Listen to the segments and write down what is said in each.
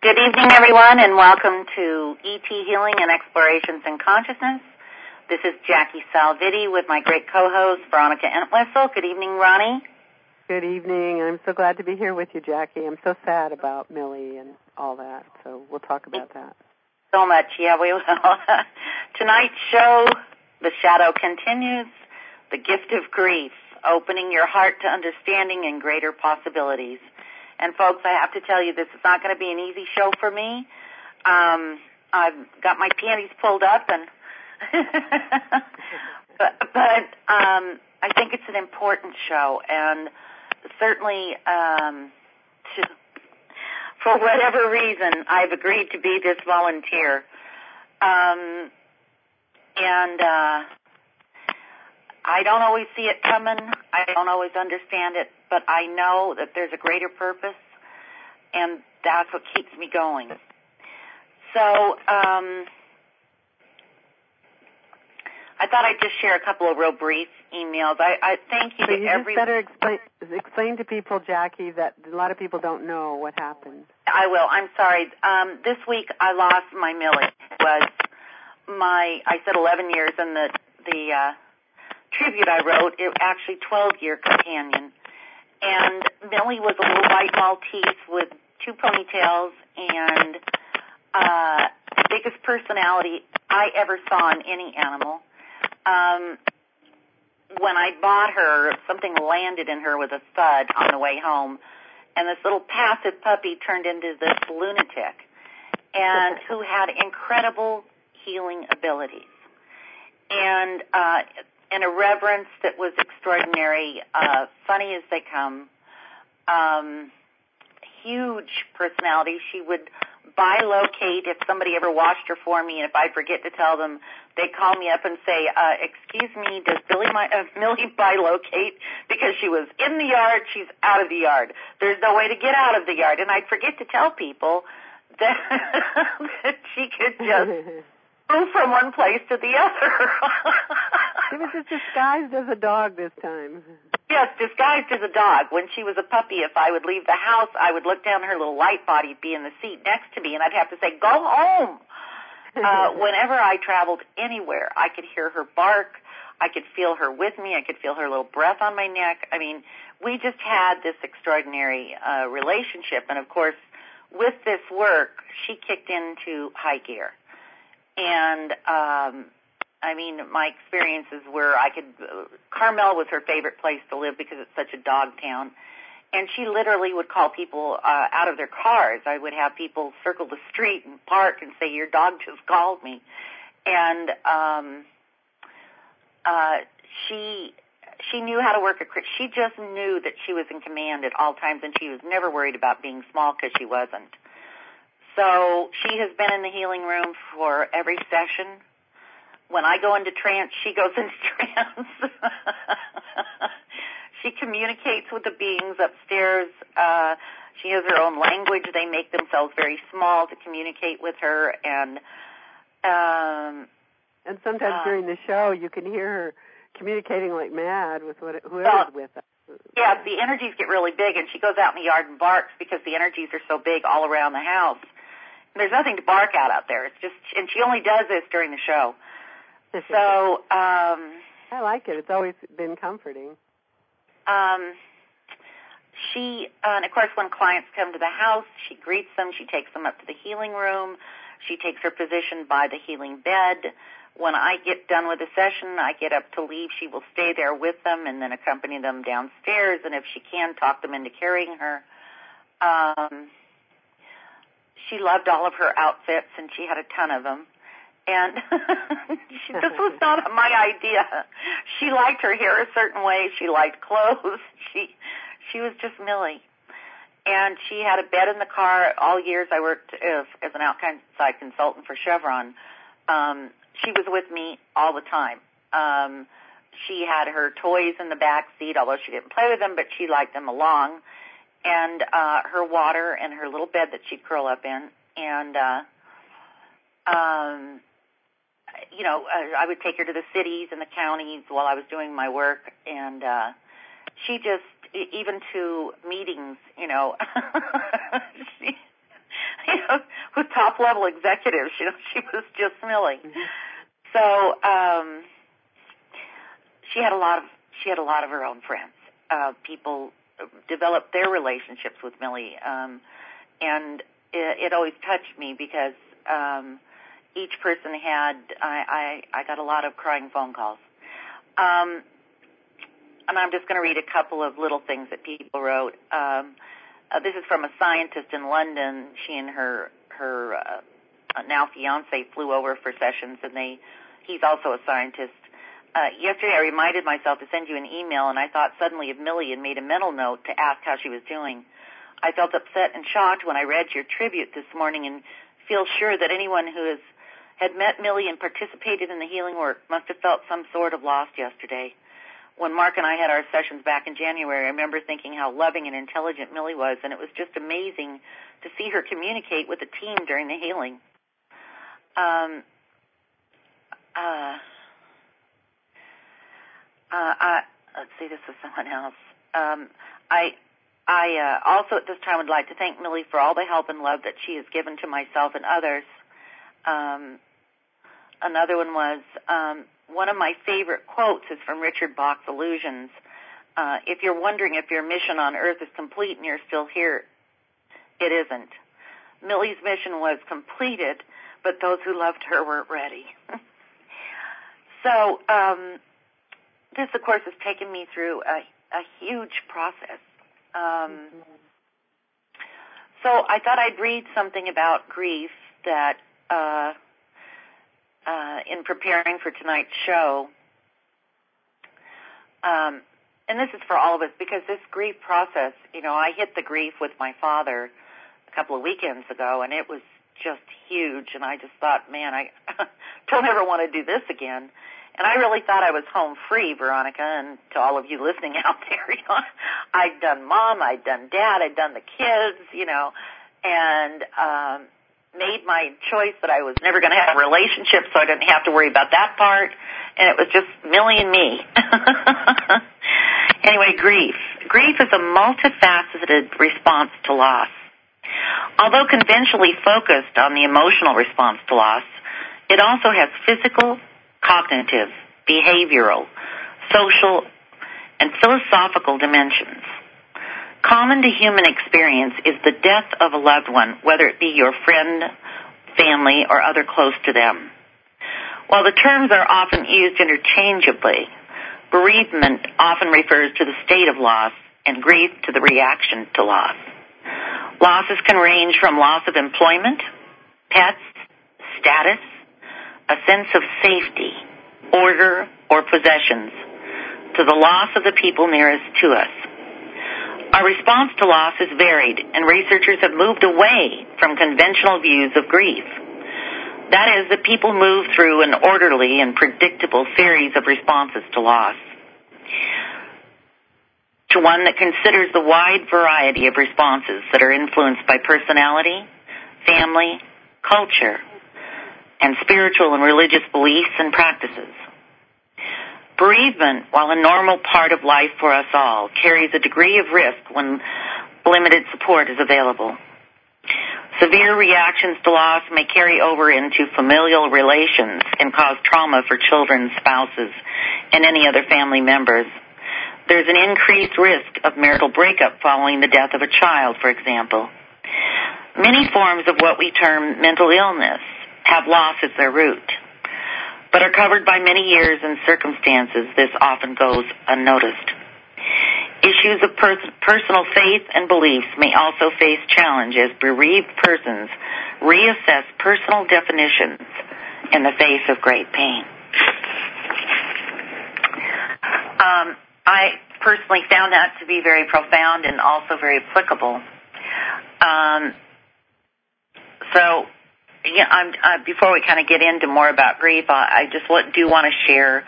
Good evening, everyone, and welcome to ET Healing and Explorations in Consciousness. This is Jackie Salvitti with my great co-host, Veronica Entwistle. Good evening, Ronnie. Good evening. I'm so glad to be here with you, Jackie. I'm so sad about Millie and all that, so we'll talk about that. So much, yeah, we will. Tonight's show, The Shadow Continues, The Gift of Grief, Opening Your Heart to Understanding and Greater Possibilities. And, folks, I have to tell you, this is not going to be an easy show for me. I've got my panties pulled up, and but I think it's an important show, and certainly for whatever reason, I've agreed to be this volunteer. And I don't always see it coming. I don't always understand it, but I know that there's a greater purpose, and that's what keeps me going. So I thought I'd just share a couple of real brief emails. I thank you to everyone. So you just better explain to people, Jackie, that a lot of people don't know what happened. I will. I'm sorry. This week I lost my Millie. It was I said 11 years, and the tribute I wrote, it actually 12-year companion. And Millie was a little white Maltese with two ponytails and the biggest personality I ever saw in any animal. When I bought her, something landed in her with a thud on the way home, and this little passive puppy turned into this lunatic, and who had incredible healing abilities. And a reverence that was extraordinary, funny as they come, huge personality. She would bilocate if somebody ever washed her for me, and if I forget to tell them, they'd call me up and say, excuse me, does Millie bilocate? Because she was in the yard, she's out of the yard. There's no way to get out of the yard. And I'd forget to tell people that, that she could just move from one place to the other. She was just disguised as a dog this time. Yes, disguised as a dog. When she was a puppy, if I would leave the house, I would look down her little light body, be in the seat next to me, and I'd have to say, go home. Whenever I traveled anywhere, I could hear her bark. I could feel her with me. I could feel her little breath on my neck. I mean, we just had this extraordinary relationship. And, of course, with this work, she kicked into high gear. And, I mean, my experiences were Carmel was her favorite place to live because it's such a dog town. And she literally would call people out of their cars. I would have people circle the street and park and say, your dog just called me. And she knew how to work she just knew that she was in command at all times, and she was never worried about being small because she wasn't. So she has been in the healing room for every session. When I go into trance, she goes into trance. She communicates with the beings upstairs. She has her own language. They make themselves very small to communicate with her. And sometimes during the show, you can hear her communicating like mad with whoever's with her. Yeah, the energies get really big, and she goes out in the yard and barks because the energies are so big all around the house. And there's nothing to bark at out there. It's just, and she only does this during the show. So I like it. It's always been comforting. And of course, when clients come to the house, she greets them. She takes them up to the healing room. She takes her position by the healing bed. When I get done with the session, I get up to leave. She will stay there with them and then accompany them downstairs. And if she can, talk them into carrying her. She loved all of her outfits, and she had a ton of them. And this was not my idea. She liked her hair a certain way. She liked clothes. She was just Millie. And she had a bed in the car. All years I worked as an outside consultant for Chevron. She was with me all the time. She had her toys in the back seat, although she didn't play with them, but she liked them along. And her water and her little bed that she'd curl up in. And I would take her to the cities and the counties while I was doing my work, and she just, even to meetings, with top-level executives. She was just Millie. Mm-hmm. So she had a lot of her own friends. People developed their relationships with Millie, and it always touched me because each person had. I got a lot of crying phone calls. And I'm just going to read a couple of little things that people wrote. This is from a scientist in London. She and her now fiance flew over for sessions, and he's also a scientist. Yesterday I reminded myself to send you an email, and I thought suddenly of Millie and made a mental note to ask how she was doing. I felt upset and shocked when I read your tribute this morning and feel sure that anyone who had met Millie and participated in the healing work must have felt some sort of loss yesterday. When Mark and I had our sessions back in January, I remember thinking how loving and intelligent Millie was, and it was just amazing to see her communicate with the team during the healing. Let's see, this is someone else. I also at this time would like to thank Millie for all the help and love that she has given to myself and others. Another one was, one of my favorite quotes is from Richard Bach's Illusions. If you're wondering if your mission on Earth is complete and you're still here, it isn't. Millie's mission was completed, but those who loved her weren't ready. So this, of course, has taken me through a huge process. So I thought I'd read something about grief that in preparing for tonight's show. And this is for all of us because this grief process, I hit the grief with my father a couple of weekends ago, and it was just huge. And I just thought, man, I don't ever want to do this again. And I really thought I was home free, Veronica, and to all of you listening out there, I'd done mom, I'd done dad, I'd done the kids, and made my choice that I was never going to have a relationship, so I didn't have to worry about that part, and it was just Millie and me. Anyway, grief. Grief is a multifaceted response to loss. Although conventionally focused on the emotional response to loss, it also has physical, cognitive, behavioral, social, and philosophical dimensions. Common to human experience is the death of a loved one, whether it be your friend, family, or other close to them. While the terms are often used interchangeably, bereavement often refers to the state of loss and grief to the reaction to loss. Losses can range from loss of employment, pets, status, a sense of safety, order, or possessions, to the loss of the people nearest to us. Our response to loss is varied, and researchers have moved away from conventional views of grief. That is, that people move through an orderly and predictable series of responses to loss, to one that considers the wide variety of responses that are influenced by personality, family, culture, and spiritual and religious beliefs and practices. Bereavement, while a normal part of life for us all, carries a degree of risk when limited support is available. Severe reactions to loss may carry over into familial relations and cause trauma for children, spouses, and any other family members. There's an increased risk of marital breakup following the death of a child, for example. Many forms of what we term mental illness have loss as their root, but are covered by many years and circumstances. This often goes unnoticed. Issues of personal faith and beliefs may also face challenge as bereaved persons reassess personal definitions in the face of great pain. I personally found that to be very profound and also very applicable. Before we kind of get into more about grief, I just do want to share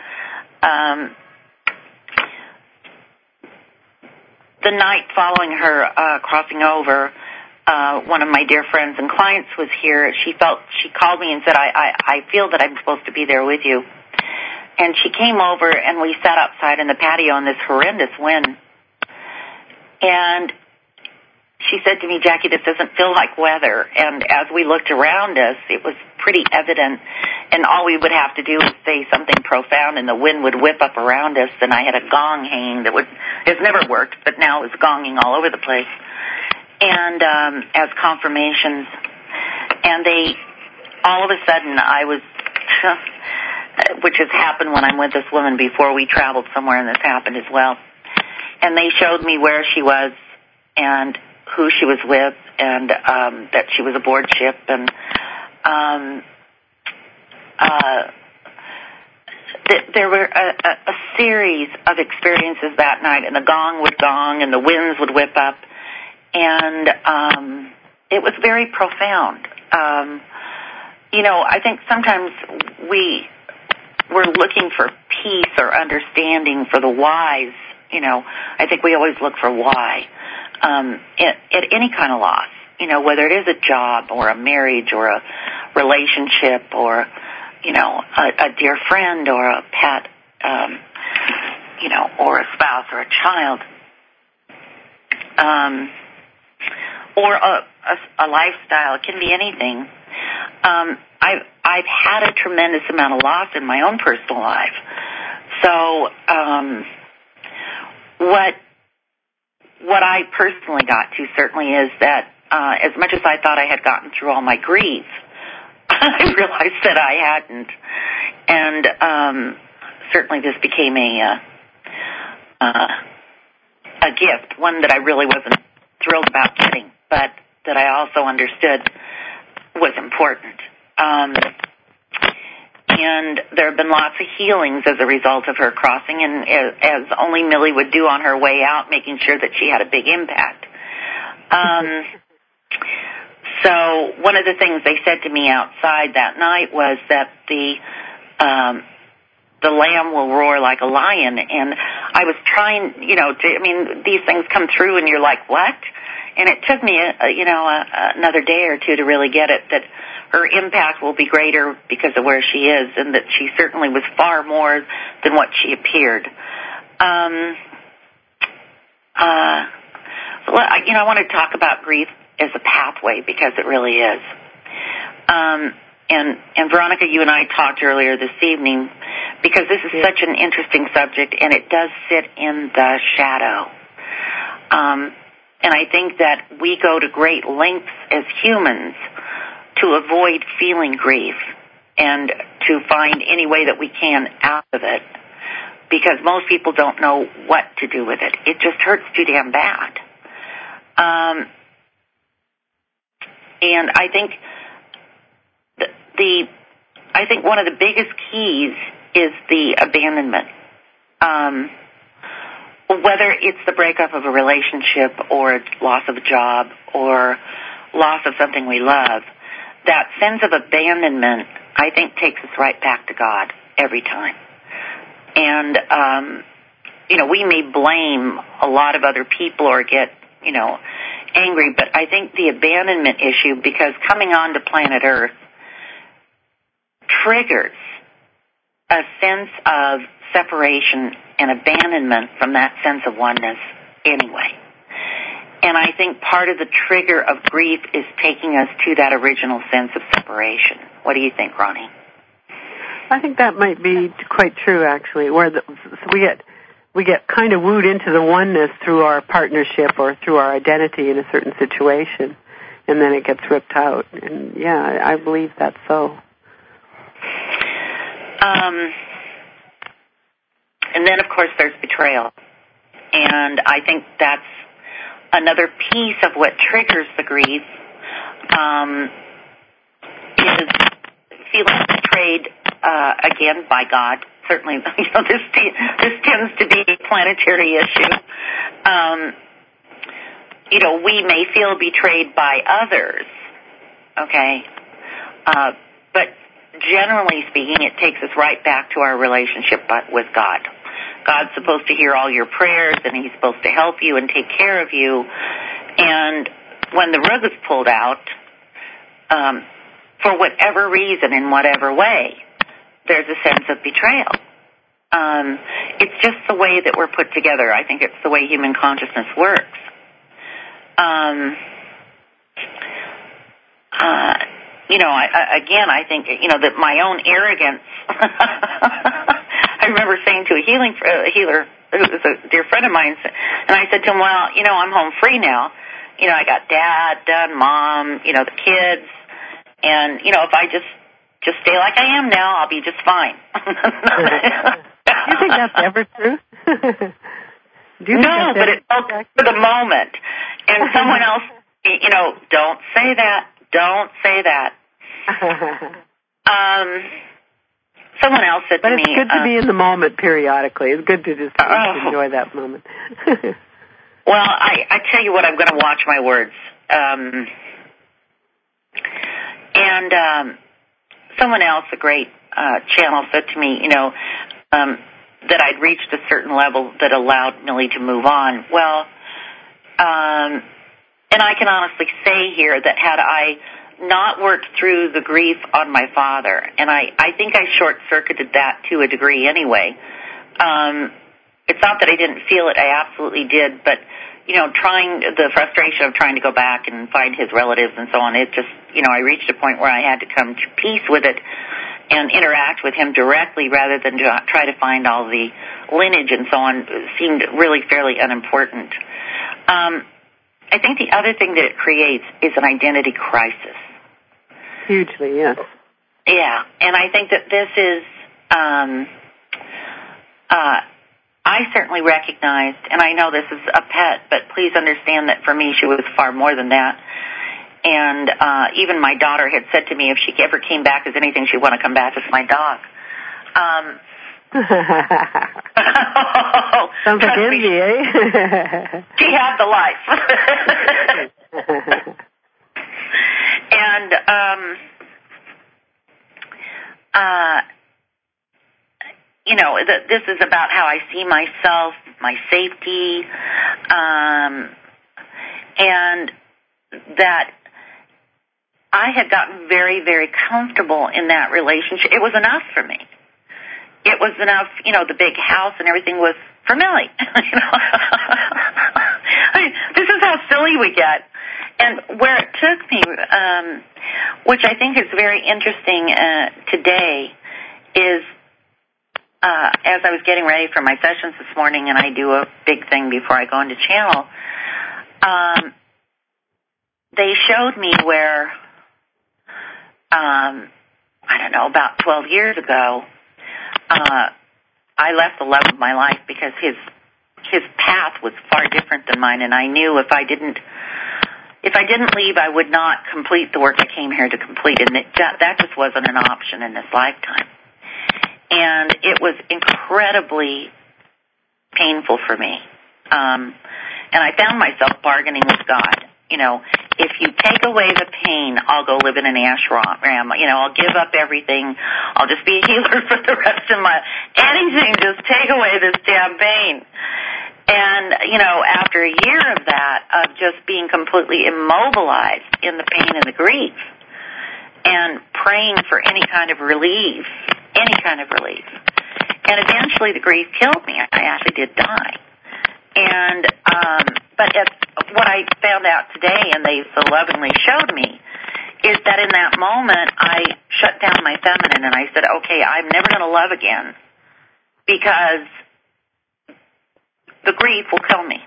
the night following her crossing over. One of my dear friends and clients was here. She called me and said, I feel that I'm supposed to be there with you. And she came over and we sat outside in the patio in this horrendous wind. And she said to me, Jackie, this doesn't feel like weather. And as we looked around us, it was pretty evident, and all we would have to do was say something profound, and the wind would whip up around us, and I had a gong hanging that has never worked, but now is gonging all over the place, and as confirmations. And all of a sudden, I was, which has happened when I'm with this woman before we traveled somewhere, and this happened as well, and they showed me where she was and who she was with, and that she was aboard ship, and there were a series of experiences that night, and the gong would gong, and the winds would whip up, and it was very profound. I think sometimes we're looking for peace or understanding for the whys. I think we always look for why. At any kind of loss, whether it is a job or a marriage or a relationship or, a dear friend or a pet, or a spouse or a child, or a lifestyle. It can be anything. I've had a tremendous amount of loss in my own personal life. So, what I personally got to certainly is that as much as I thought I had gotten through all my grief, I realized that I hadn't. And certainly this became a gift, one that I really wasn't thrilled about getting, but that I also understood was important. And there have been lots of healings as a result of her crossing, and as only Millie would do on her way out, making sure that she had a big impact. So one of the things they said to me outside that night was that the lamb will roar like a lion, and I was trying, these things come through, and you're like, what? And it took me, another day or two to really get it, that her impact will be greater because of where she is, and that she certainly was far more than what she appeared. I want to talk about grief as a pathway, because it really is. And Veronica, you and I talked earlier this evening, because this is such an interesting subject, and it does sit in the shadow. And I think that we go to great lengths as humans to avoid feeling grief and to find any way that we can out of it, because most people don't know what to do with it. It just hurts too damn bad. And I think I think one of the biggest keys is the abandonment. Whether it's the breakup of a relationship or it's loss of a job or loss of something we love, that sense of abandonment, I think, takes us right back to God every time. And, we may blame a lot of other people or get, angry, but I think the abandonment issue, because coming on to planet Earth triggers a sense of separation and abandonment from that sense of oneness anyway. And I think part of the trigger of grief is taking us to that original sense of separation. What do you think, Ronnie? I think that might be quite true, actually, where we get kind of wooed into the oneness through our partnership or through our identity in a certain situation, and then it gets ripped out. And, yeah, I believe that's so. And then, of course, there's betrayal. And I think that's another piece of what triggers the grief, is feeling betrayed, again, by God. Certainly, this tends to be a planetary issue. We may feel betrayed by others, okay? But generally speaking, it takes us right back to our relationship with God. God's supposed to hear all your prayers, and He's supposed to help you and take care of you. And when the rug is pulled out, for whatever reason, in whatever way, there's a sense of betrayal. It's just the way that we're put together. I think it's the way human consciousness works. I think, that my own arrogance, I remember saying to a healer, who was a dear friend of mine, and I said to him, well, I'm home free now. I got dad done, mom, the kids, and, if I just stay like I am now, I'll be just fine. Do you think that's ever true? No, but it's for the moment. And someone else, don't say that. Don't say that. Someone else said to me... But it's good to be in the moment periodically. It's good to just enjoy that moment. Well, I tell you what, I'm going to watch my words. Someone else, a great channel, said to me, that I'd reached a certain level that allowed Millie to move on. Well, and I can honestly say here that had I not worked through the grief on my father, and I think I short-circuited that to a degree anyway. It's not that I didn't feel it, I absolutely did, but, the frustration of trying to go back and find his relatives and so on, it just, I reached a point where I had to come to peace with it and interact with him directly rather than try to find all the lineage and so on. It seemed really fairly unimportant. I think the other thing that it creates is an identity crisis. Hugely, yes. Yeah, and I think that this is, I certainly recognized, and I know this is a pet, but please understand that for me she was far more than that. And even my daughter had said to me if she ever came back as anything, she'd want to come back as my dog. Sounds like envy, eh? She had the life. And this is about how I see myself, my safety, and that I had gotten very, very comfortable in that relationship. It was enough for me. It was enough, the big house and everything was for Millie. This is how silly we get. And where it took me, which I think is very interesting today, is as I was getting ready for my sessions this morning, and I do a big thing before I go into channel, they showed me where, about 12 years ago, I left the love of my life because his path was far different than mine, and I knew if I didn't leave, I would not complete the work I came here to complete, and that just wasn't an option in this lifetime. And it was incredibly painful for me. And I found myself bargaining with God. If you take away the pain, I'll go live in an ashram. I'll give up everything. I'll just be a healer for the rest of my... Anything, just take away this damn pain. And, after a year of that, of just being completely immobilized in the pain and the grief, and praying for any kind of relief. And eventually the grief killed me. I actually did die. And, but what I found out today, and they so lovingly showed me, is that in that moment I shut down my feminine and I said, okay, I'm never going to love again because the grief will kill me.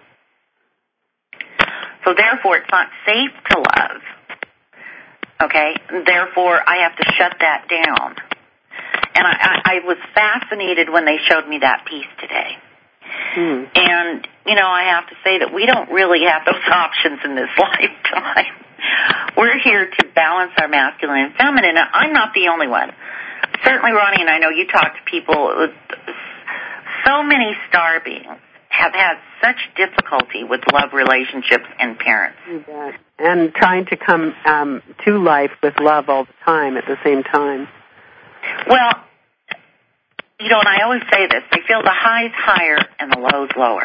So therefore it's not safe to love. Okay? Therefore I have to shut that down. And I was fascinated when they showed me that piece today. And, I have to say that we don't really have those options in this lifetime. We're here to balance our masculine and feminine. Now, I'm not the only one. Certainly, Ronnie, and I know you talk to people, so many star beings have had such difficulty with love relationships and parents. And trying to come to life with love all the time at the same time. Well, and I always say this, they feel the highs higher and the lows lower.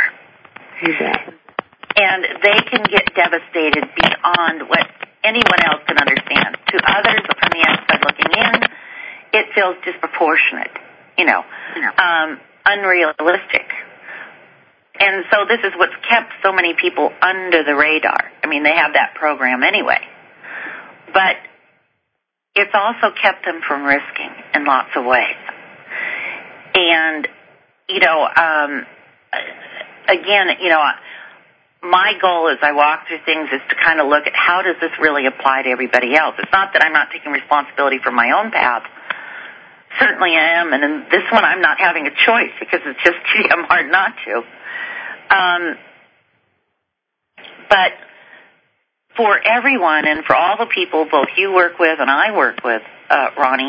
And they can get devastated beyond what anyone else can understand. To others from the outside looking in, it feels disproportionate, unrealistic. And so this is what's kept so many people under the radar. I mean, they have that program anyway. But it's also kept them from risking in lots of ways. And, again, my goal as I walk through things is to kind of look at how does this really apply to everybody else. It's not that I'm not taking responsibility for my own path. Certainly I am, and in this one I'm not having a choice because it's just too damn hard not to. But for everyone and for all the people both you work with and I work with, Ronnie,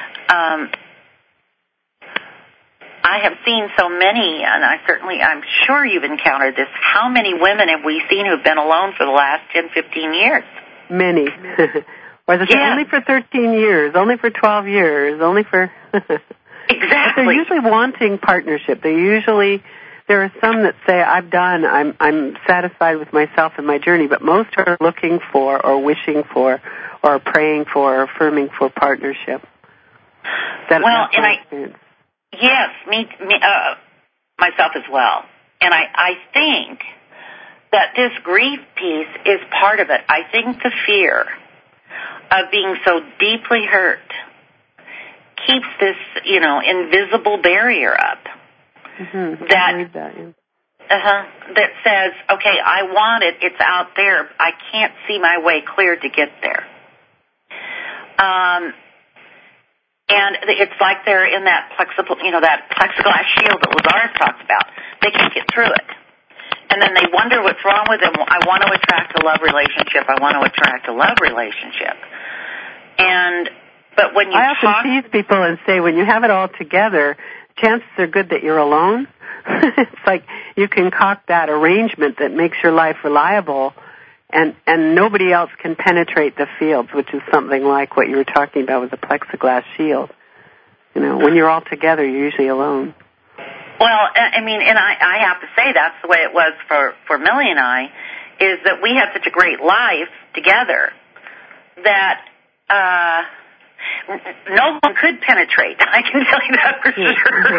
I have seen so many, and I'm sure you've encountered this. How many women have we seen who've been alone for the last 10, 15 years? Many. Or they say only for 13 years, only for 12 years, only for... Exactly. But they're usually wanting partnership. There are some that say, I'm satisfied with myself and my journey, but most are looking for or wishing for or praying for or affirming for partnership. Yes, me, myself as well. And I think that this grief piece is part of it. I think the fear of being so deeply hurt keeps this, invisible barrier up. Mm-hmm. That says, okay, I want it, it's out there, I can't see my way clear to get there. And it's like they're in that that plexiglass shield that Lazarus talks about. They can't get through it. And then they wonder what's wrong with them. I want to attract a love relationship. But when you I often tease people and say, when you have it all together, chances are good that you're alone. It's like you concoct that arrangement that makes your life reliable, and nobody else can penetrate the fields, which is something like what you were talking about with the plexiglass shield. When you're all together, you're usually alone. Well, I mean, and I have to say that's the way it was for Millie and I, is that we had such a great life together that no one could penetrate. I can tell you that for sure.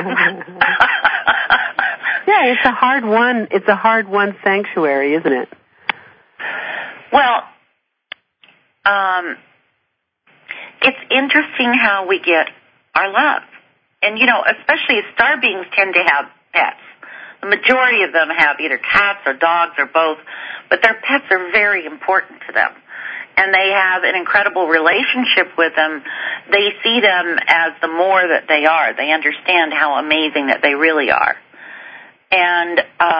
Yeah, it's a hard one. It's a hard one sanctuary, isn't it? Well, it's interesting how we get our love. And, especially star beings tend to have pets. The majority of them have either cats or dogs or both, but their pets are very important to them. And they have an incredible relationship with them. They see them as the more that they are. They understand how amazing that they really are. And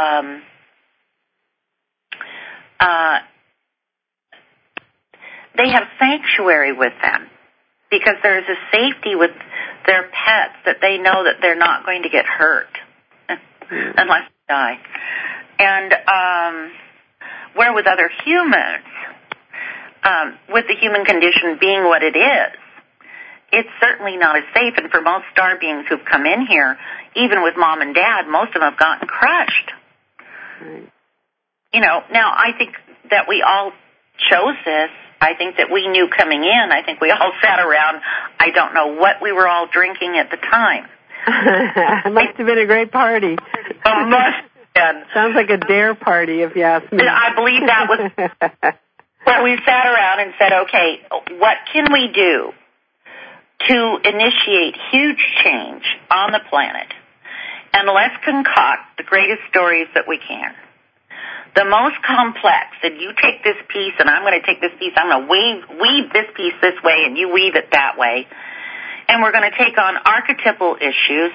they have sanctuary with them because there is a safety with their pets that they know that they're not going to get hurt unless they die. And where with other humans, with the human condition being what it is, it's certainly not as safe. And for most star beings who've come in here, even with mom and dad, most of them have gotten crushed. Right. Now I think that we all chose this. I think that we knew coming in. I think we all sat around. I don't know what we were all drinking at the time. It must have been a great party. It must have been. Sounds like a dare party, if you ask me. I believe that was where we sat around and said, okay, what can we do to initiate huge change on the planet? And let's concoct the greatest stories that we can. The most complex, and you take this piece and I'm going to take this piece, I'm going to weave this piece this way and you weave it that way. And we're going to take on archetypal issues.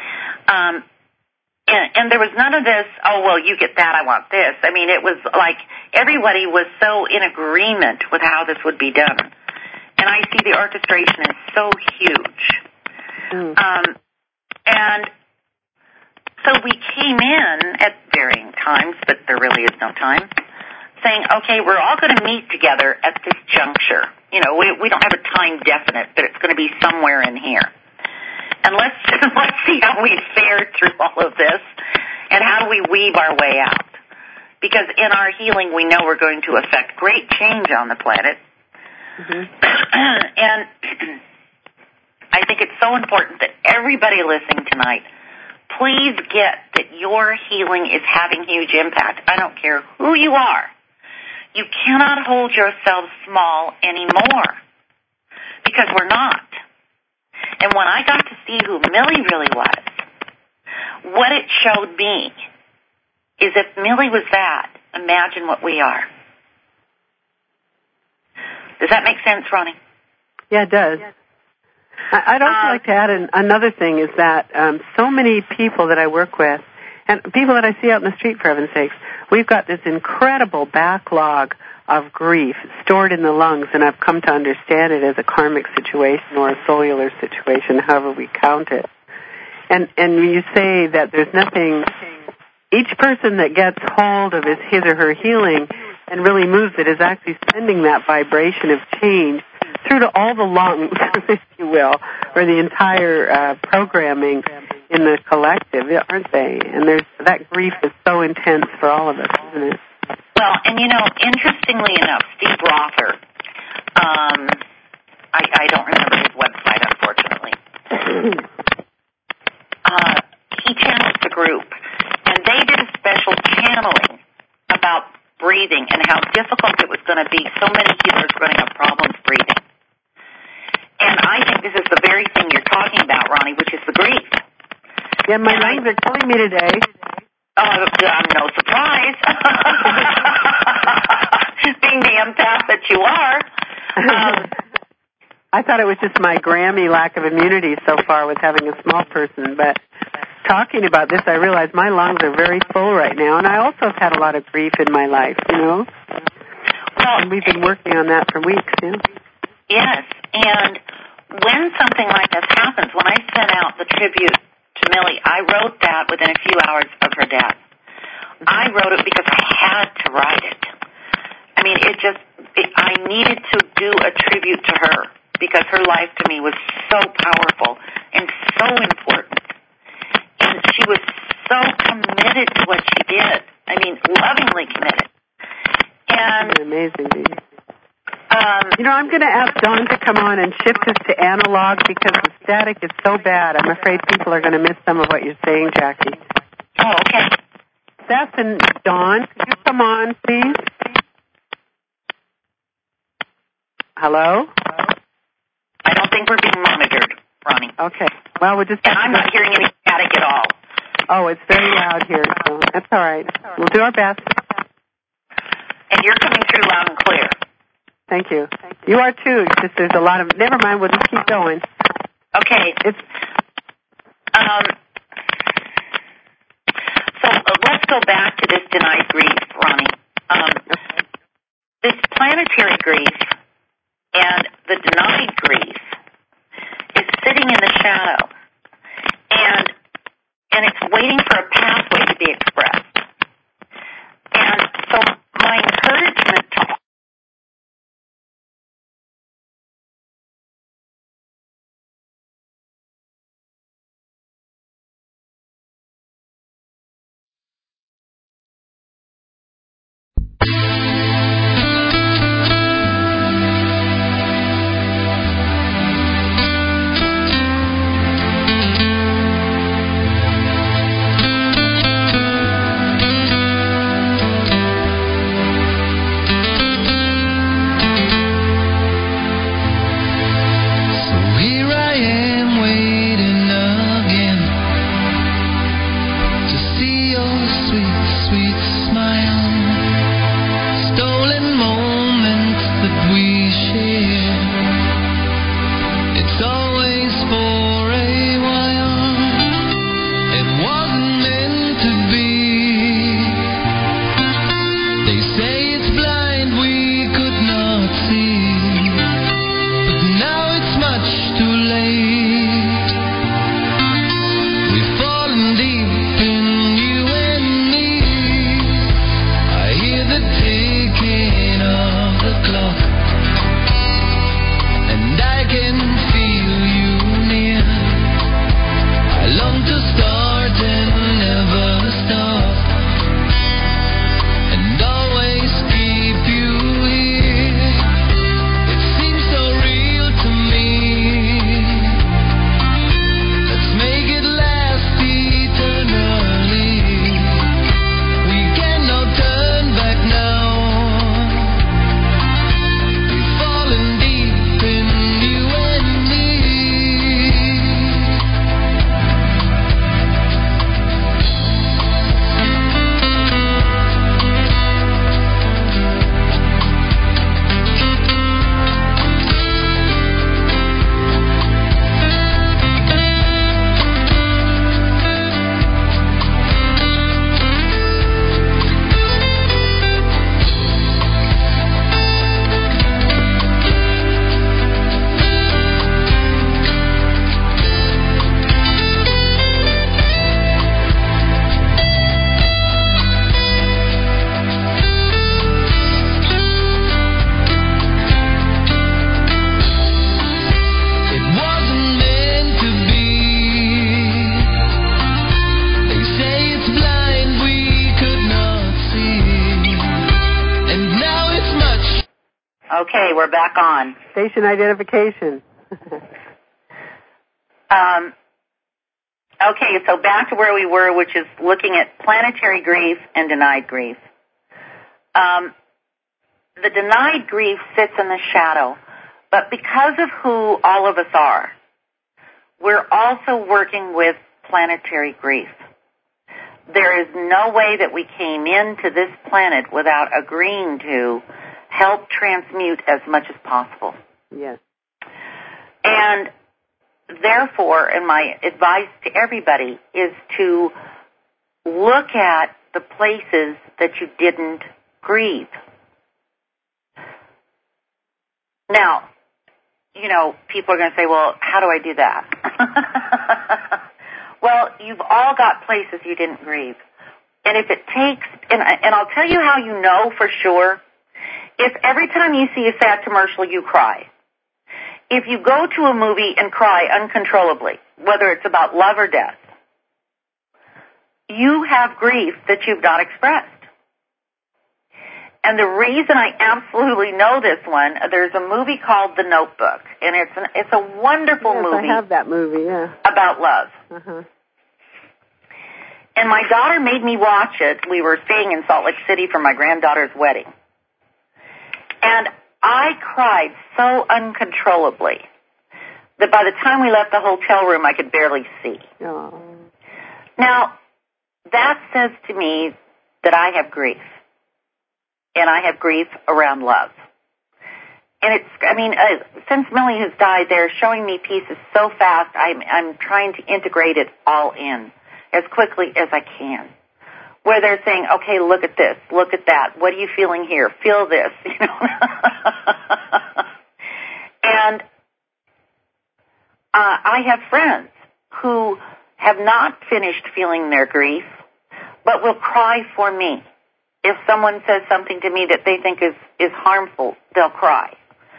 And there was none of this, oh, well, you get that, I want this. I mean, it was like everybody was so in agreement with how this would be done. And I see the orchestration is so huge. And so we came in at varying times, but there really is no time, saying, okay, we're all going to meet together at this juncture. We don't have a time definite, but it's going to be somewhere in here. And let's see how we fare through all of this and how do we weave our way out. Because in our healing, we know we're going to affect great change on the planet. And I think it's so important that everybody listening tonight please get that your healing is having huge impact. I don't care who you are. You cannot hold yourself small anymore, because we're not. And when I got to see who Millie really was, what it showed me is if Millie was that, imagine what we are. Does that make sense, Ronnie? Yeah, it does. I'd also like to add another thing is that so many people that I work with, and people that I see out in the street, for heaven's sakes, we've got this incredible backlog of grief stored in the lungs, and I've come to understand it as a karmic situation or a cellular situation, however we count it. And you say that there's nothing, each person that gets hold of his or her healing and really moves it is actually sending that vibration of change through to all the lungs, if you will, or the entire programming in the collective, aren't they? And that grief is so intense for all of us, isn't it? Well, and interestingly enough, Steve Rother, I don't remember his website, unfortunately. He channels the group, and they did a special channeling about breathing and how difficult it was going to be. So many healers were going to have problems breathing. And I think this is the very thing you're talking about, Ronnie, which is the grief. Yeah, my lungs are killing me today. Oh, I'm no surprise. Being the empath that you are. I thought it was just my Grammy lack of immunity so far with having a small person, but talking about this, I realize my lungs are very full right now, and I also have had a lot of grief in my life, Well, and we've been working on that for weeks, Yes, and when something like this happens, when I sent out the tribute to Millie, I wrote that within a few hours of her death. I wrote it because I had to write it. I mean, I needed to do a tribute to her because her life to me was so powerful and so important. And she was so committed to what she did. I mean, lovingly committed. And amazing, baby. I'm going to ask Dawn to come on and shift us to analog because the static is so bad. I'm afraid people are going to miss some of what you're saying, Jackie. Oh, okay. Seth and Dawn, could you come on, please? Hello? I don't think we're being monitored, Ronnie. Okay. Well, we're just... And I'm not hearing any static at all. Oh, it's very loud here, so that's all right. We'll do our best. And you're coming through loud and clear. Thank you. You are too. It's just there's a lot of... Never mind, we'll just keep going. Okay. So let's go back to this denied grief, Ronnie. This planetary grief and the denied grief is sitting in the shadow, and it's waiting for a pathway to be expressed. And so my encouragement to start and never stop, and always Okay, we're back on. Station identification. Okay, so back to where we were, which is looking at planetary grief and denied grief. The denied grief sits in the shadow, but because of who all of us are, we're also working with planetary grief. There is no way that we came into this planet without agreeing to help transmute as much as possible. Yes. And therefore, and my advice to everybody is to look at the places that you didn't grieve. Now, people are going to say, well, how do I do that? Well, you've all got places you didn't grieve. And if it takes, and I'll tell you how you know for sure, if every time you see a sad commercial, you cry. If you go to a movie and cry uncontrollably, whether it's about love or death, you have grief that you've not expressed. And the reason I absolutely know this one, there's a movie called The Notebook, and it's a wonderful movie. Yes, I have that movie, yeah. About love. Uh-huh. And my daughter made me watch it. We were staying in Salt Lake City for my granddaughter's wedding. And I cried so uncontrollably that by the time we left the hotel room, I could barely see. Oh. Now, that says to me that I have grief. And I have grief around love. And since Millie has died, they're showing me pieces so fast, I'm trying to integrate it all in as quickly as I can. Where they're saying, okay, look at this, look at that, what are you feeling here? Feel this, And I have friends who have not finished feeling their grief, but will cry for me. If someone says something to me that they think is harmful, they'll cry.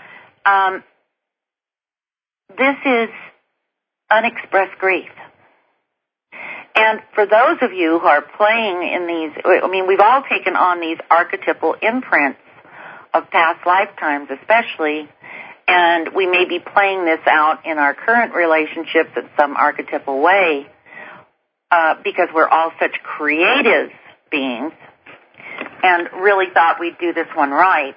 This is unexpressed grief. And for those of you who are playing in these, we've all taken on these archetypal imprints of past lifetimes especially, and we may be playing this out in our current relationships in some archetypal way because we're all such creative beings and really thought we'd do this one right.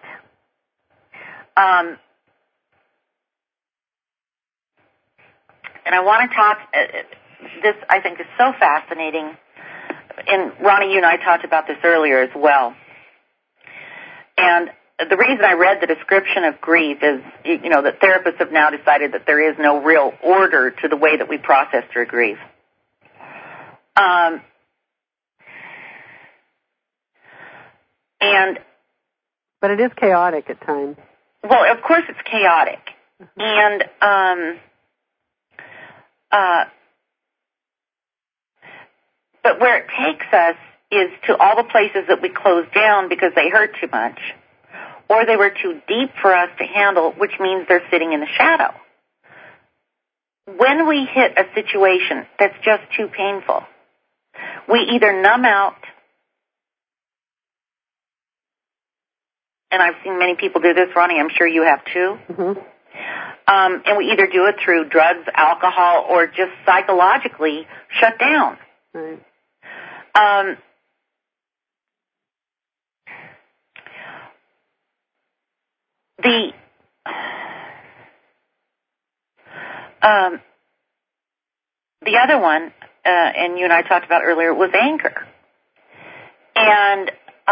And I want to talk, this I think is so fascinating, and Ronnie, you and I talked about this earlier as well. And the reason I read the description of grief is, that therapists have now decided that there is no real order to the way that we process through grief. But it is chaotic at times. Well, of course it's chaotic. And but where it takes us is to all the places that we closed down because they hurt too much, or they were too deep for us to handle, which means they're sitting in the shadow. When we hit a situation that's just too painful, we either numb out, and I've seen many people do this, Ronnie, I'm sure you have too, and we either do it through drugs, alcohol, or just psychologically shut down. Right. The other one, and you and I talked about earlier, was anger. And,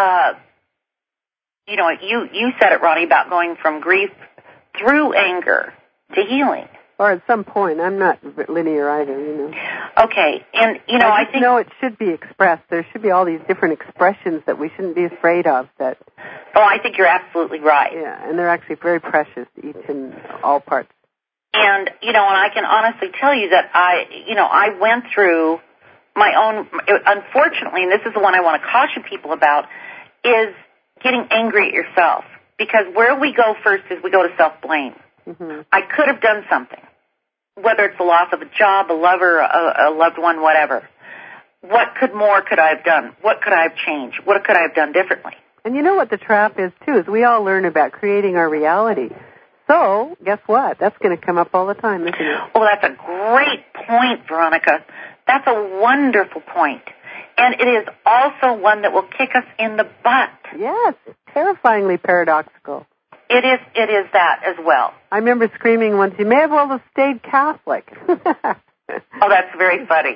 you said it, Ronnie, about going from grief through anger to healing. Or at some point. I'm not linear either, Okay, and, I think... it should be expressed. There should be all these different expressions that we shouldn't be afraid of. Oh, I think you're absolutely right. Yeah, and they're actually very precious, each in all parts. And, and I can honestly tell you that I went through my own, unfortunately, and this is the one I want to caution people about, is getting angry at yourself. Because where we go first is we go to self-blame. Mm-hmm. I could have done something, whether it's the loss of a job, a lover, a loved one, whatever. What more could I have done? What could I have changed? What could I have done differently? And you know what the trap is, too, is we all learn about creating our reality. So, guess what? That's going to come up all the time, isn't it? Oh, that's a great point, Veronica. That's a wonderful point. And it is also one that will kick us in the butt. Yes, terrifyingly paradoxical. It is that as well. I remember screaming once, you may as well have stayed Catholic. Oh, that's very funny.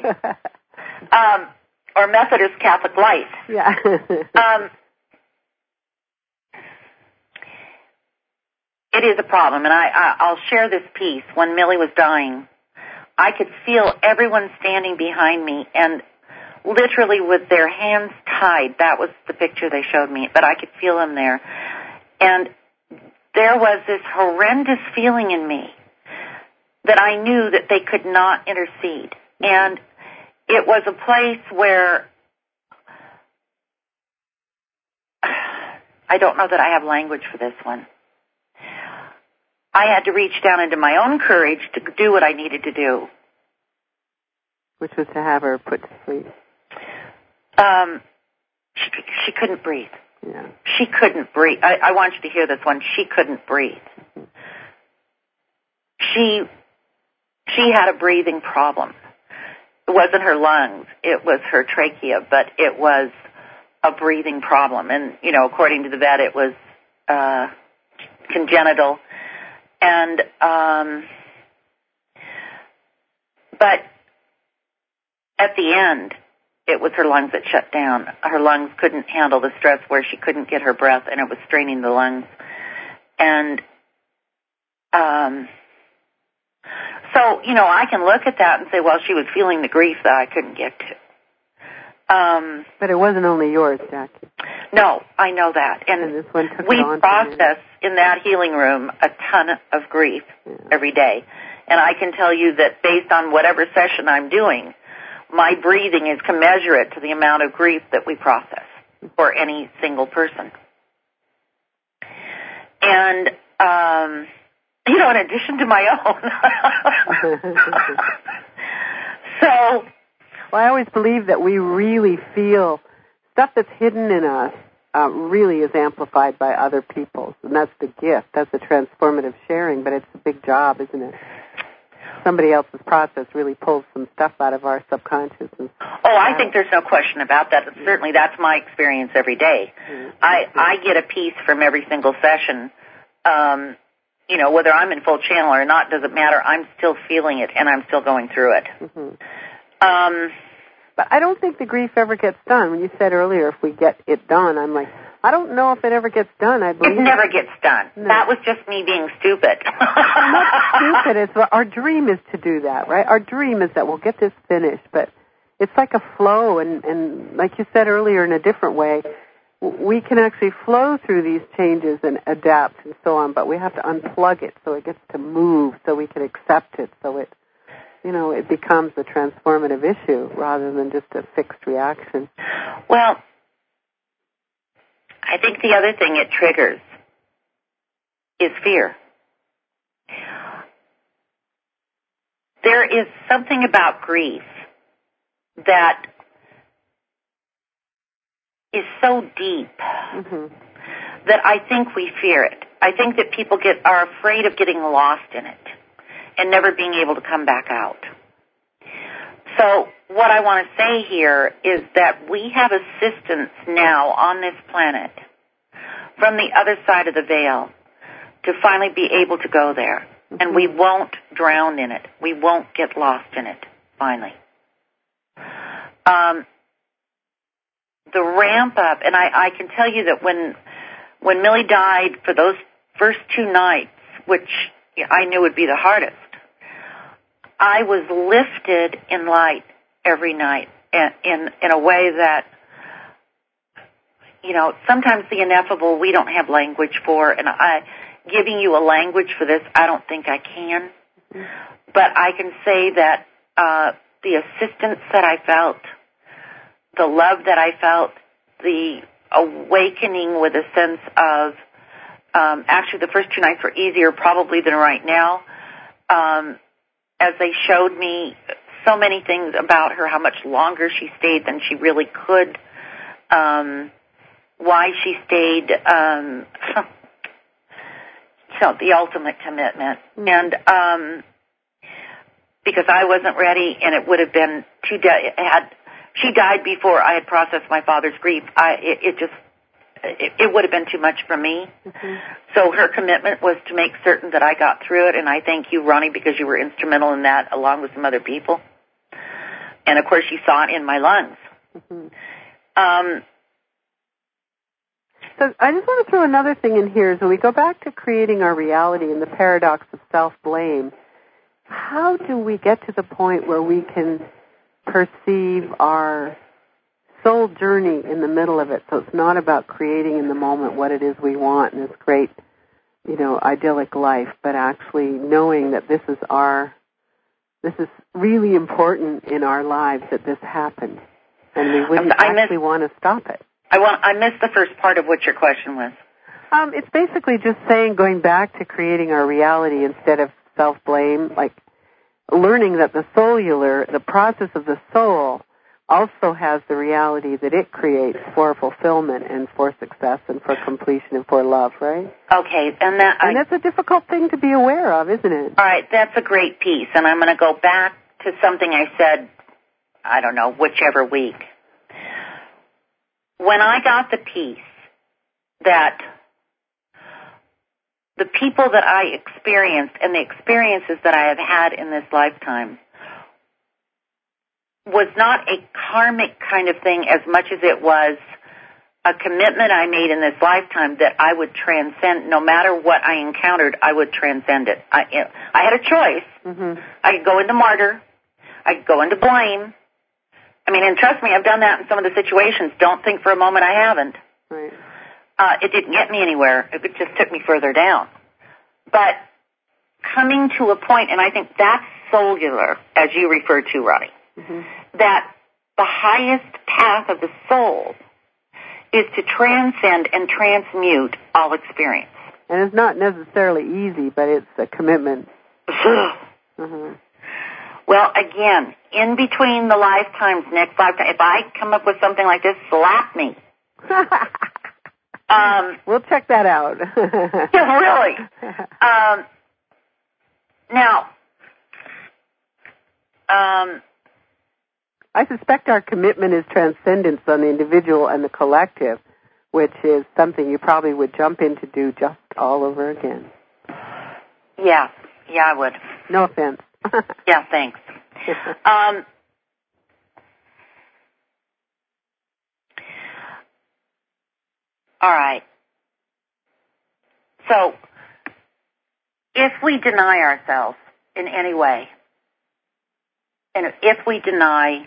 Or Methodist Catholic life. Yeah. It is a problem, and I'll share this piece. When Millie was dying, I could feel everyone standing behind me, and literally with their hands tied. That was the picture they showed me, but I could feel them there. And there was this horrendous feeling in me that I knew that they could not intercede. And it was a place where I don't know that I have language for this one. I had to reach down into my own courage to do what I needed to do. Which was to have her put to sleep. She couldn't breathe. Yeah. She couldn't breathe. I want you to hear this one. She couldn't breathe. She had a breathing problem. It wasn't her lungs. It was her trachea, but it was a breathing problem. And, you know, according to the vet, it was congenital. And, but at the end, it was her lungs that shut down. Her lungs couldn't handle the stress where she couldn't get her breath, and it was straining the lungs. And so, you know, I can look at that and say, well, she was feeling the grief that I couldn't get to. But it wasn't only yours, Jackie. No, I know that. And this one took we it on process in that healing room a ton of grief every day. And I can tell you that based on whatever session I'm doing, my breathing is commensurate to the amount of grief that we process for any single person. And, you know, in addition to my own. So, well, I always believe that we really feel stuff that's hidden in us really is amplified by other people's, and that's the gift. That's the transformative sharing, but it's a big job, isn't it? Somebody else's process really pulls some stuff out of our subconscious. Oh, I think there's no question about that. Certainly, that's my experience every day. I get a piece from every single session. You know, whether I'm in full channel or not doesn't matter. I'm still feeling it, and I'm still going through it. Mm-hmm. But I don't think the grief ever gets done. When you said earlier, if we get it done, I'm like, I don't know if it ever gets done. I believe it never gets done. No. That was just me being stupid. Not stupid. It's our dream is to do that, right? Our dream is that we'll get this finished, but it's like a flow, and like you said earlier, in a different way, we can actually flow through these changes and adapt and so on, but we have to unplug it so it gets to move, so we can accept it, so it, you know, it becomes a transformative issue rather than just a fixed reaction. Well, I think the other thing it triggers is fear. There is something about grief that is so deep that I think we fear it. I think that people are afraid of getting lost in it and never being able to come back out. So what I want to say here is that we have assistance now on this planet from the other side of the veil to finally be able to go there. And we won't drown in it. We won't get lost in it, finally. The ramp up, and I can tell you that when Millie died for those first 2 nights, which I knew would be the hardest, I was lifted in light every night in a way that, you know, sometimes the ineffable we don't have language for, and giving you a language for this, I don't think I can. But I can say that the assistance that I felt, the love that I felt, the awakening with a sense of, actually the first 2 nights were easier probably than right now, as they showed me so many things about her, how much longer she stayed than she really could, why she stayed, the ultimate commitment. And because I wasn't ready, and it would have been she died before I had processed my father's grief. It would have been too much for me. Mm-hmm. So her commitment was to make certain that I got through it, and I thank you, Ronnie, because you were instrumental in that, along with some other people. And of course, you saw it in my lungs. Mm-hmm. So I just want to throw another thing in here. As when we go back to creating our reality and the paradox of self-blame, how do we get to the point where we can perceive our soul journey in the middle of it? So it's not about creating in the moment what it is we want and this great, idyllic life, but actually knowing that this is really important in our lives that this happened, and we wouldn't actually want to stop it. I missed the first part of what your question was. It's basically just saying, going back to creating our reality instead of self-blame, like learning that the process of the soul also has the reality that it creates for fulfillment and for success and for completion and for love, right? Okay, and that's a difficult thing to be aware of, isn't it? All right, that's a great piece, and I'm going to go back to something I said, I don't know, whichever week. When I got the piece that the people that I experienced and the experiences that I have had in this lifetime was not a karmic kind of thing as much as it was a commitment I made in this lifetime that I would transcend. No matter what I encountered, I would transcend it. I had a choice. Mm-hmm. I could go into martyr. I could go into blame. And trust me, I've done that in some of the situations. Don't think for a moment I haven't. Right. It didn't get me anywhere. It just took me further down. But coming to a point, and I think that's cellular, as you referred to, Ronnie, mm-hmm. that the highest path of the soul is to transcend and transmute all experience. And it's not necessarily easy, but it's a commitment. Mm-hmm. Well, again, in between the lifetimes, next lifetime, if I come up with something like this, slap me. We'll check that out. Yeah, really. Now, I suspect our commitment is transcendence on the individual and the collective, which is something you probably would jump in to do just all over again. Yeah, I would. No offense. Yeah, thanks. All right. So, if we deny ourselves in any way, and if we deny,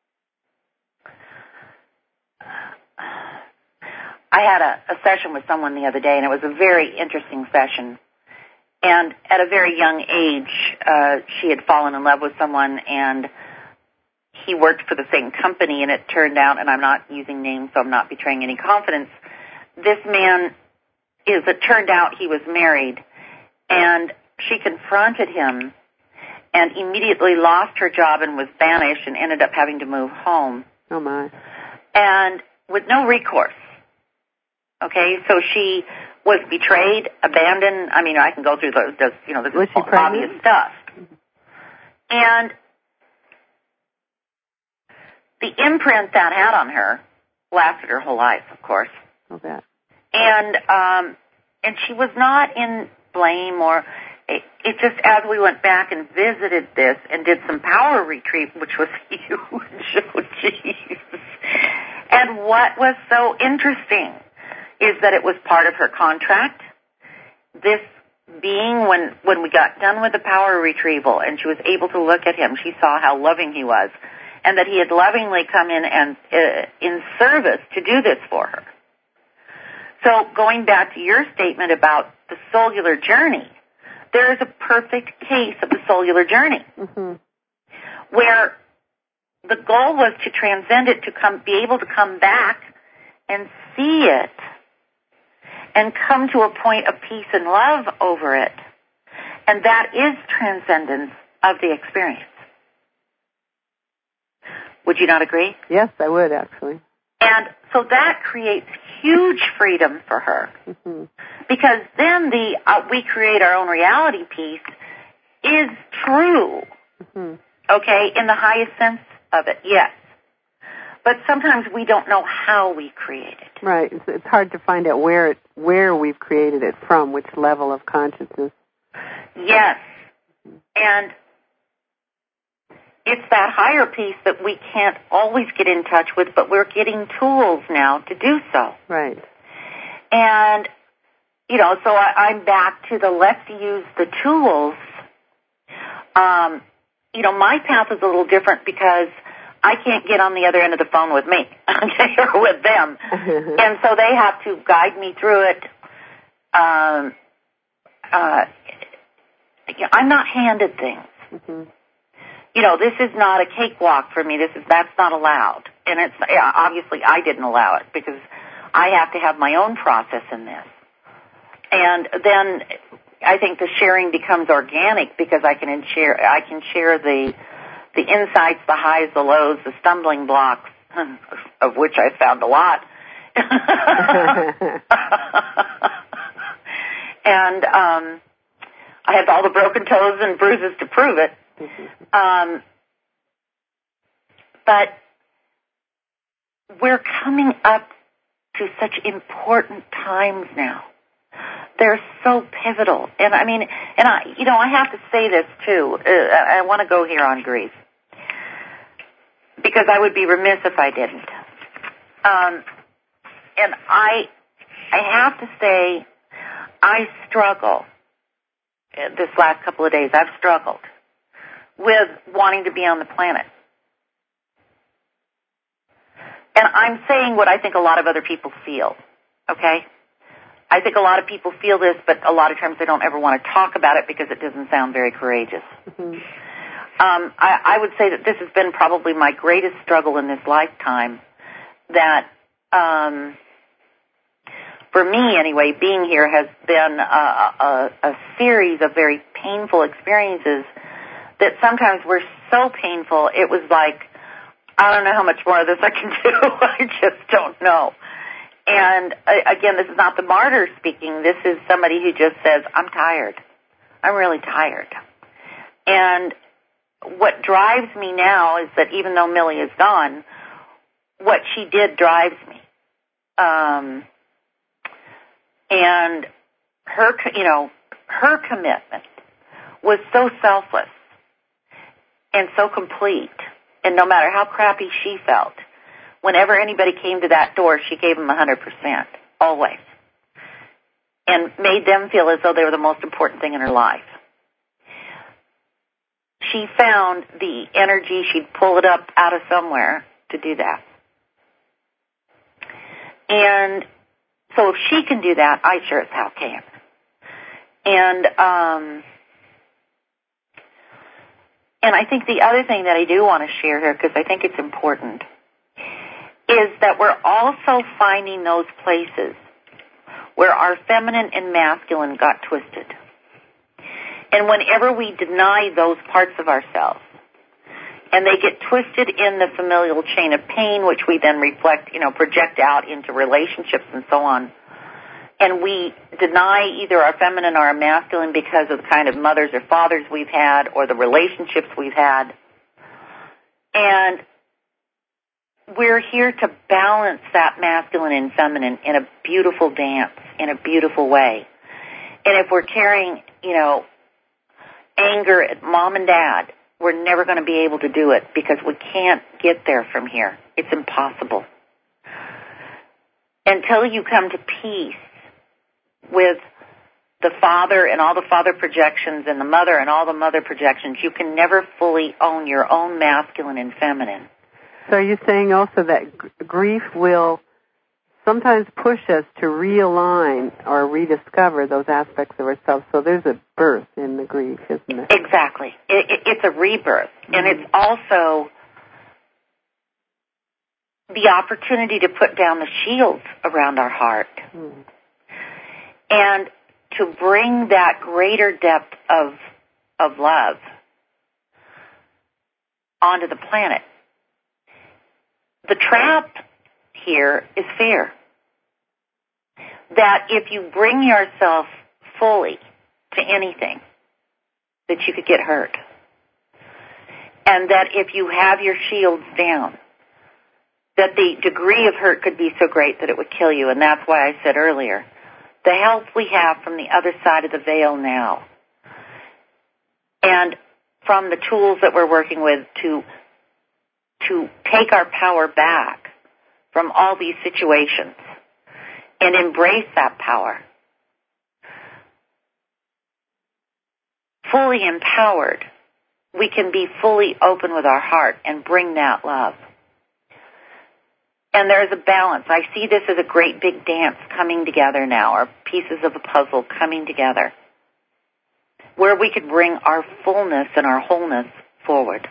I had a session with someone the other day, and it was a very interesting session. And at a very young age, she had fallen in love with someone, and he worked for the same company, and it turned out, and I'm not using names, so I'm not betraying any confidence, this man it turned out he was married, and she confronted him and immediately lost her job and was banished and ended up having to move home. Oh, my. And with no recourse. Okay, so she was betrayed, abandoned. I can go through this is obvious stuff. And the imprint that had on her lasted her whole life, of course. Okay. And she was not in blame or it just, as we went back and visited this and did some power retrieve, which was huge. Oh, jeez. And what was so interesting is that it was part of her contract. This being, when we got done with the power retrieval and she was able to look at him, she saw how loving he was and that he had lovingly come in and in service to do this for her. So going back to your statement about the cellular journey, there is a perfect case of the cellular journey mm-hmm. where the goal was to transcend it, to be able to come back and see it and come to a point of peace and love over it. And that is transcendence of the experience. Would you not agree? Yes, I would, actually. And So that creates huge freedom for her. Mm-hmm. Because then we create our own reality piece is true. Mm-hmm. Okay, in the highest sense of it, yes. But sometimes we don't know how we create it. Right. It's hard to find out where we've created it from, which level of consciousness. Yes. And it's that higher piece that we can't always get in touch with, but we're getting tools now to do so. Right. And, so I'm back to the let's use the tools. My path is a little different because I can't get on the other end of the phone with me, okay, or with them. And so they have to guide me through it. I'm not handed things. Mm-hmm. This is not a cakewalk for me. That's not allowed. And it's obviously I didn't allow it because I have to have my own process in this. And then I think the sharing becomes organic because I can share the insights, the highs, the lows, the stumbling blocks, of which I found a lot. And I have all the broken toes and bruises to prove it. But we're coming up to such important times now. They're so pivotal. And I have to say this too. I want to go here on grief because I would be remiss if I didn't. And I have to say I struggle this last couple of days. I've struggled with wanting to be on the planet. And I'm saying what I think a lot of other people feel, okay? I think a lot of people feel this, but a lot of times they don't ever want to talk about it because it doesn't sound very courageous. Mm-hmm. I would say that this has been probably my greatest struggle in this lifetime, that for me anyway, being here has been a series of very painful experiences that sometimes were so painful, it was like, I don't know how much more of this I can do. I just don't know. And again, this is not the martyr speaking. This is somebody who just says, I'm tired. I'm really tired. And what drives me now is that even though Millie is gone, what she did drives me. And her commitment was so selfless and so complete. And no matter how crappy she felt, whenever anybody came to that door, she gave them 100%, always, and made them feel as though they were the most important thing in her life. She found the energy, she'd pull it up out of somewhere to do that. And so if she can do that, I sure as hell can. And I think the other thing that I do want to share here, because I think it's important, is that we're also finding those places where our feminine and masculine got twisted. And whenever we deny those parts of ourselves, and they get twisted in the familial chain of pain, which we then project out into relationships and so on, and we deny either our feminine or our masculine because of the kind of mothers or fathers we've had or the relationships we've had. And we're here to balance that masculine and feminine in a beautiful dance, in a beautiful way. And if we're carrying, anger at mom and dad, we're never going to be able to do it because we can't get there from here. It's impossible. Until you come to peace with the father and all the father projections and the mother and all the mother projections, you can never fully own your own masculine and feminine. So are you saying also that grief will sometimes push us to realign or rediscover those aspects of ourselves? So there's a birth in the grief, isn't it? Exactly. It's a rebirth. Mm-hmm. And it's also the opportunity to put down the shields around our heart. Mm-hmm. And to bring that greater depth of love onto the planet. The trap here is fear. That if you bring yourself fully to anything, that you could get hurt. And that if you have your shields down, that the degree of hurt could be so great that it would kill you. And that's why I said earlier, the help we have from the other side of the veil now, and from the tools that we're working with to take our power back from all these situations and embrace that power, fully empowered, we can be fully open with our heart and bring that love. And there's a balance. I see this as a great big dance coming together now, or pieces of a puzzle coming together, where we could bring our fullness and our wholeness forward.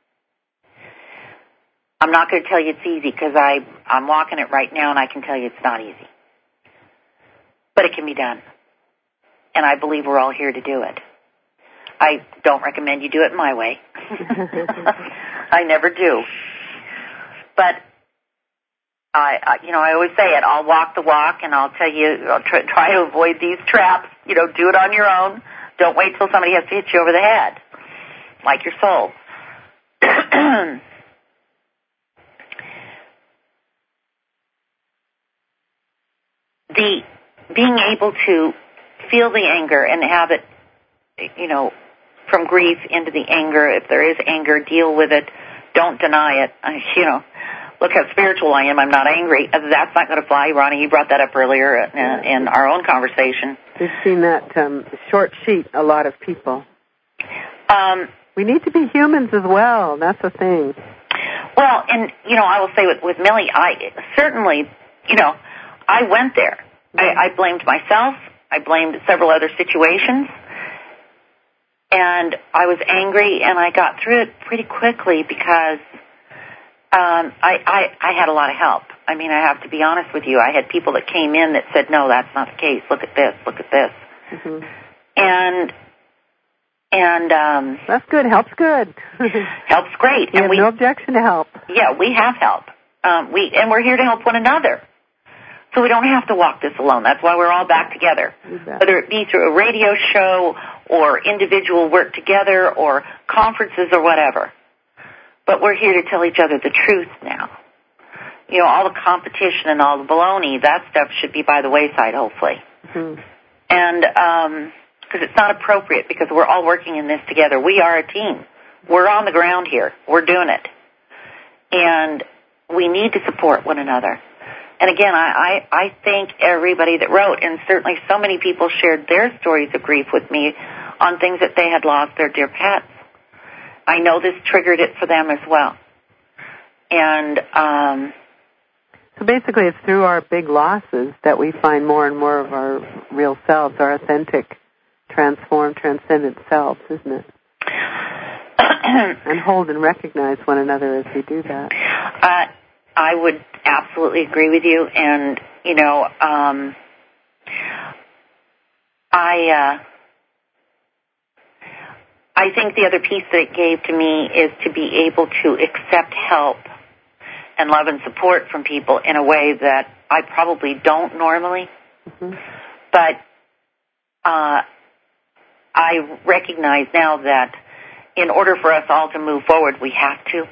I'm not going to tell you it's easy, because I'm walking it right now, and I can tell you it's not easy. But it can be done. And I believe we're all here to do it. I don't recommend you do it my way. I never do. But I always say it. I'll walk the walk, and I'll tell you, I'll try to avoid these traps. Do it on your own. Don't wait till somebody has to hit you over the head, like your soul. The being able to feel the anger and have it, from grief into the anger. If there is anger, deal with it. Don't deny it. Look how spiritual I am. I'm not angry. That's not going to fly, Ronnie. You brought that up earlier in our own conversation. We've seen that short sheet a lot of people. We need to be humans as well. That's the thing. Well, and, I will say with Millie, I went there. I blamed myself. I blamed several other situations. And I was angry, and I got through it pretty quickly because I had a lot of help. I mean, I have to be honest with you. I had people that came in that said, no, that's not the case. Look at this. Look at this. Mm-hmm. And that's good. Help's good. Help's great. We have no objection to help. Yeah, we have help. We're here to help one another. So we don't have to walk this alone. That's why we're all back together. Whether it be through a radio show or individual work together or conferences or whatever. But we're here to tell each other the truth now. All the competition and all the baloney, that stuff should be by the wayside, hopefully. Mm-hmm. And because it's not appropriate, because we're all working in this together. We are a team. We're on the ground here. We're doing it. And we need to support one another. And again, I thank everybody that wrote, and certainly so many people shared their stories of grief with me on things that they had lost their dear pets. I know this triggered it for them as well. And so basically it's through our big losses that we find more and more of our real selves, our authentic, transformed, transcendent selves, isn't it? And hold and recognize one another as we do that. I would absolutely agree with you, and I think the other piece that it gave to me is to be able to accept help and love and support from people in a way that I probably don't normally. Mm-hmm. But I recognize now that in order for us all to move forward, we have to.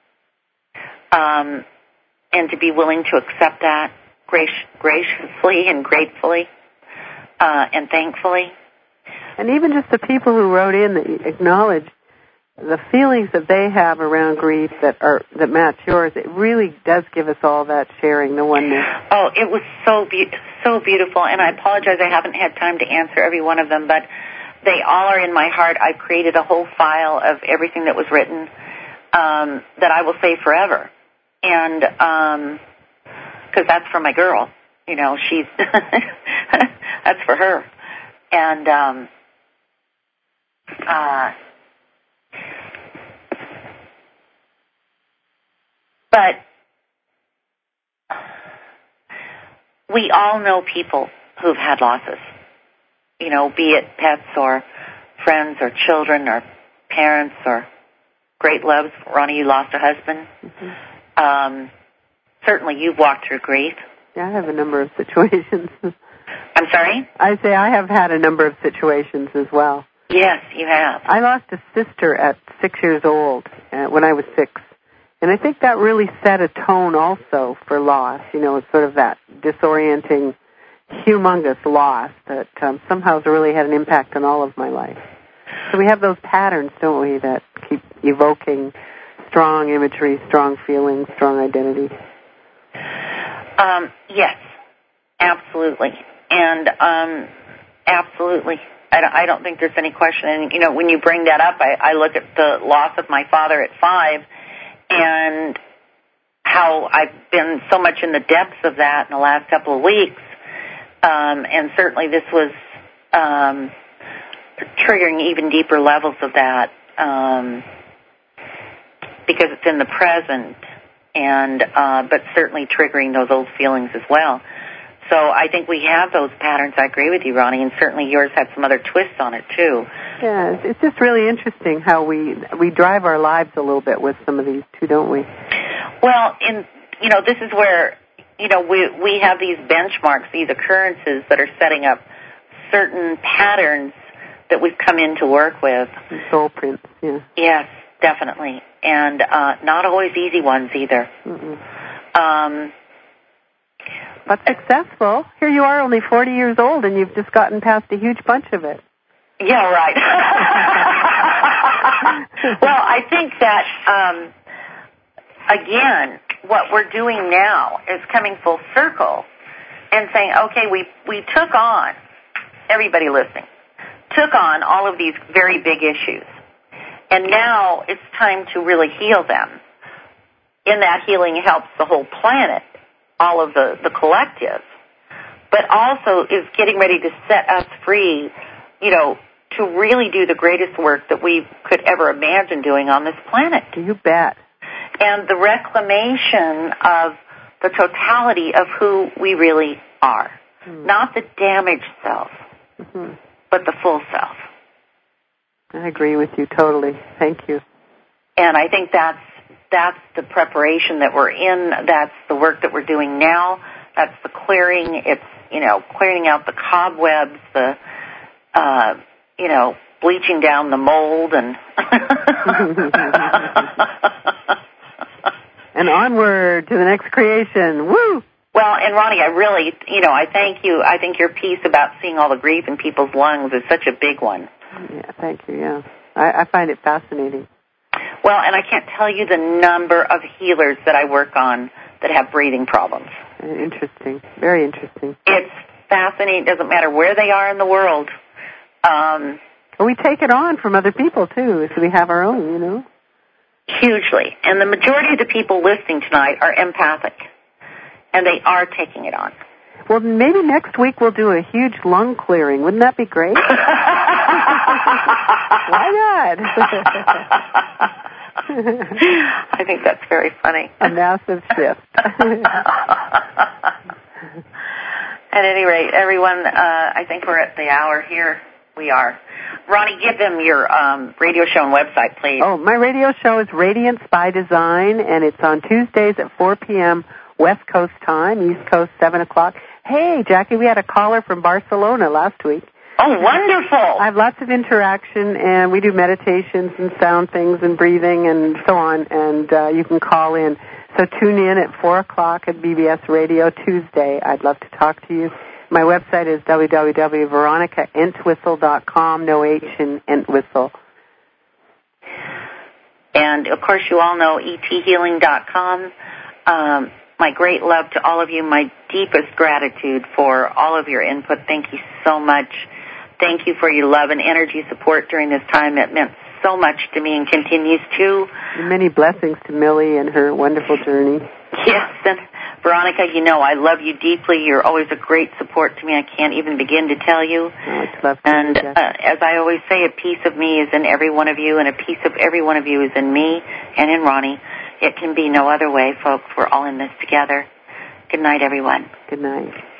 And to be willing to accept that graciously and gratefully and thankfully. And even just the people who wrote in that acknowledge the feelings that they have around grief that match yours, it really does give us all that sharing, the oneness. Oh, it was so beautiful, and I apologize I haven't had time to answer every one of them, but they all are in my heart. I've created a whole file of everything that was written that I will say forever. And because that's for my girl, she's that's for her. And but we all know people who've had losses, be it pets or friends or children or parents or great loves. Ronnie, you lost a husband. Mm-hmm. certainly you've walked through grief. Yeah, I have a number of situations. I'm sorry? I say I have had a number of situations as well. Yes, you have. I lost a sister at 6 years old when I was 6. And I think that really set a tone also for loss. It's sort of that disorienting, humongous loss that somehow has really had an impact on all of my life. So we have those patterns, don't we, that keep evoking strong imagery, strong feelings, strong identity. Yes, absolutely. And absolutely. I don't think there's any question. And, when you bring that up, I look at the loss of my father at 5 and how I've been so much in the depths of that in the last couple of weeks. And certainly this was triggering even deeper levels of that because it's in the present, but certainly triggering those old feelings as well. So I think we have those patterns. I agree with you, Ronnie, and certainly yours had some other twists on it, too. Yeah, it's just really interesting how we drive our lives a little bit with some of these, too, don't we? Well, this is where, we have these benchmarks, these occurrences that are setting up certain patterns that we've come in to work with. Soul prints, yeah. Yes, definitely. And not always easy ones either. But successful. Here you are, only 40 years old, and you've just gotten past a huge bunch of it. Yeah, right. Well, I think that, again, what we're doing now is coming full circle and saying, okay, we took on, everybody listening, took on all of these very big issues. And now it's time to really heal them. In that healing helps the whole planet, all of the collective, but also is getting ready to set us free, to really do the greatest work that we could ever imagine doing on this planet. You bet. And the reclamation of the totality of who we really are. Not the damaged self, but the full self. I agree with you totally. Thank you. And I think that's the preparation that we're in. That's the work that we're doing now. That's the clearing. It's, clearing out the cobwebs, the, bleaching down the mold and... And onward to the next creation. Woo! Well, and Ronnie, I really, I thank you. I think your piece about seeing all the grief in people's lungs is such a big one. Yeah, thank you, yeah. I find it fascinating. Well, and I can't tell you the number of healers that I work on that have breathing problems. Interesting. Very interesting. It's fascinating. It doesn't matter where they are in the world. Well, we take it on from other people, too, so we have our own, Hugely. And the majority of the people listening tonight are empathic, and they are taking it on. Well, maybe next week we'll do a huge lung clearing. Wouldn't that be great? Why not? I think that's very funny. A massive shift. At any rate, everyone, I think we're at the hour here. We are. Ronnie, give them your radio show and website, please. Oh, my radio show is Radiance by Design, and it's on Tuesdays at 4 p.m. West Coast time, East Coast 7 o'clock. Hey, Jackie, we had a caller from Barcelona last week. Oh, wonderful. I have lots of interaction, and we do meditations and sound things and breathing and so on, and you can call in. So tune in at 4 o'clock at BBS Radio Tuesday. I'd love to talk to you. My website is www.veronicaentwistle.com, no H in Entwistle. And, of course, you all know ethealing.com. My great love to all of you. My deepest gratitude for all of your input. Thank you so much. Thank you for your love and energy support during this time. It meant so much to me and continues to. And many blessings to Millie and her wonderful journey. Yes, and Veronica, I love you deeply. You're always a great support to me. I can't even begin to tell you. Oh, it's lovely. And as I always say, a piece of me is in every one of you, and a piece of every one of you is in me and in Ronnie. It can be no other way, folks. We're all in this together. Good night, everyone. Good night.